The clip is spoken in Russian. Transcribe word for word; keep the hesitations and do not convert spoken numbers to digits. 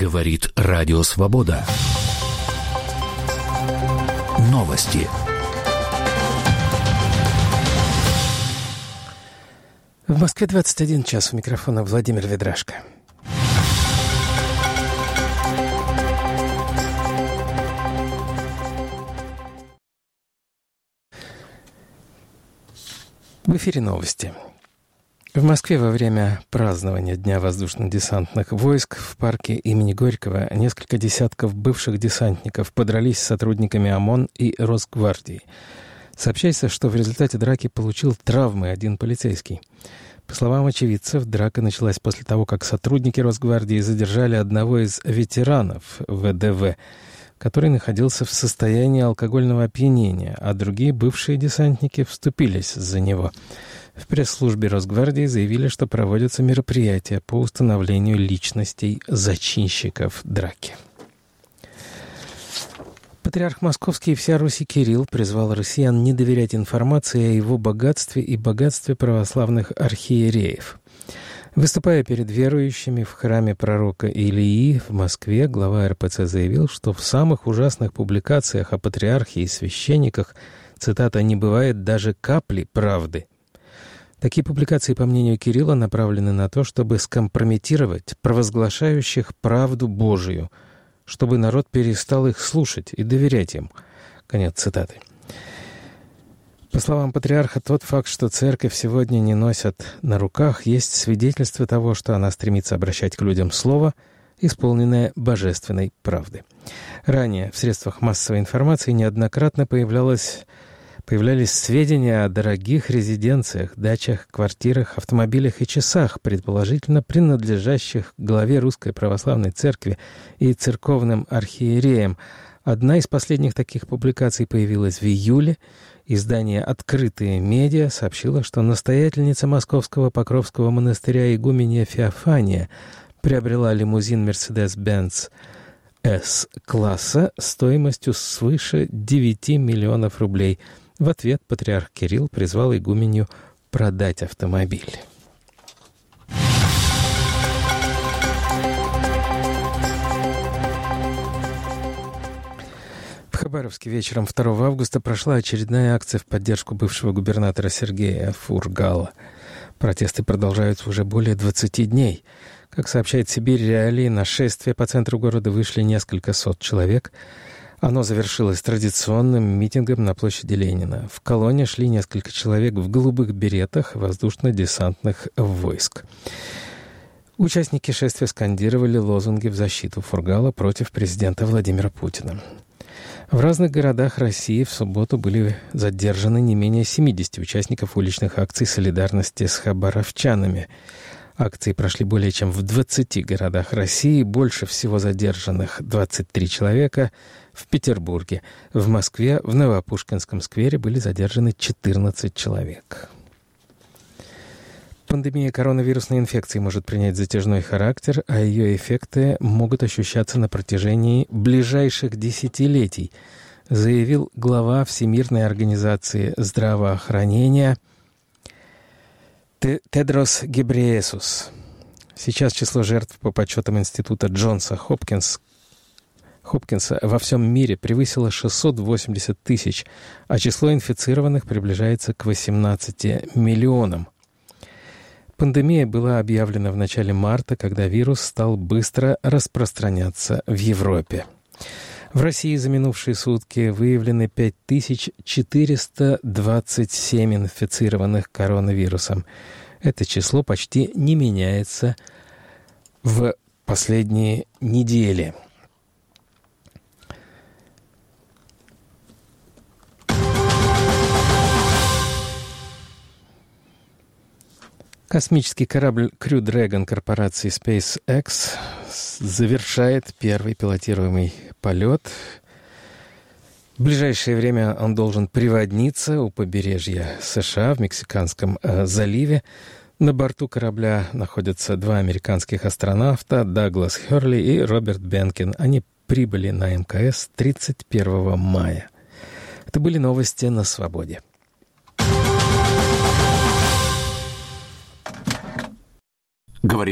Говорит Радио Свобода. Новости. В Москве двадцать один час. У микрофона Владимир Ведрашко. В эфире новости. В Москве во время празднования Дня воздушно-десантных войск в парке имени Горького несколько десятков бывших десантников подрались с сотрудниками ОМОН и Росгвардии. Сообщается, что в результате драки получил травмы один полицейский. По словам очевидцев, драка началась после того, как сотрудники Росгвардии задержали одного из ветеранов ВДВ, который находился в состоянии алкогольного опьянения, а другие бывшие десантники вступились за него. В пресс-службе Росгвардии заявили, что проводятся мероприятия по установлению личностей зачинщиков драки. Патриарх Московский и вся Русь Кирилл призвал россиян не доверять информации о его богатстве и богатстве православных архиереев. Выступая перед верующими в храме пророка Илии в Москве, глава эр пэ цэ заявил, что в самых ужасных публикациях о патриархе и священниках, цитата, «не бывает даже капли правды». Такие публикации, по мнению Кирилла, направлены на то, чтобы скомпрометировать провозглашающих правду Божию, чтобы народ перестал их слушать и доверять им. Конец цитаты. По словам патриарха, тот факт, что церковь сегодня не носят на руках, есть свидетельство того, что она стремится обращать к людям слово, исполненное божественной правды. Ранее в средствах массовой информации неоднократно появлялось, появлялись сведения о дорогих резиденциях, дачах, квартирах, автомобилях и часах, предположительно принадлежащих главе Русской Православной Церкви и церковным архиереям. Одна из последних таких публикаций появилась в июле. Издание «Открытые медиа» сообщило, что настоятельница Московского Покровского монастыря игуменья Феофания приобрела лимузин Mercedes-Benz С-класса стоимостью свыше девяти миллионов рублей. В ответ патриарх Кирилл призвал игуменью продать автомобиль. В Хабаровске вечером второго августа прошла очередная акция в поддержку бывшего губернатора Сергея Фургала. Протесты продолжаются уже более двадцати дней. Как сообщает Сибирь Реалии, на шествие по центру города вышли несколько сот человек. Оно завершилось традиционным митингом на площади Ленина. В колонне шли несколько человек в голубых беретах воздушно-десантных войск. Участники шествия скандировали лозунги в защиту Фургала против президента Владимира Путина. В разных городах России в субботу были задержаны не менее семидесяти участников уличных акций солидарности с хабаровчанами. Акции прошли более чем в двадцати городах России. Больше всего задержанных двадцать три человека в Петербурге. В Москве в Новопушкинском сквере были задержаны четырнадцать человек. Пандемия коронавирусной инфекции может принять затяжной характер, а ее эффекты могут ощущаться на протяжении ближайших десятилетий, заявил глава Всемирной организации здравоохранения Тедрос Гебрейесус. Сейчас число жертв по подсчетам Института Джонса Хопкинс, Хопкинса во всем мире превысило шестьсот восемьдесят тысяч, а число инфицированных приближается к восемнадцати миллионам. Пандемия была объявлена в начале марта, когда вирус стал быстро распространяться в Европе. В России за минувшие сутки выявлены пять тысяч четыреста двадцать семь инфицированных коронавирусом. Это число почти не меняется в последние недели. Космический корабль Crew Dragon корпорации SpaceX завершает первый пилотируемый полет. В ближайшее время он должен приводниться у побережья США в Мексиканском э, заливе. На борту корабля находятся два американских астронавта, Даглас Херли и Роберт Бенкин. Они прибыли на эм ка эс тридцать первого мая. Это были новости на свободе. Говорит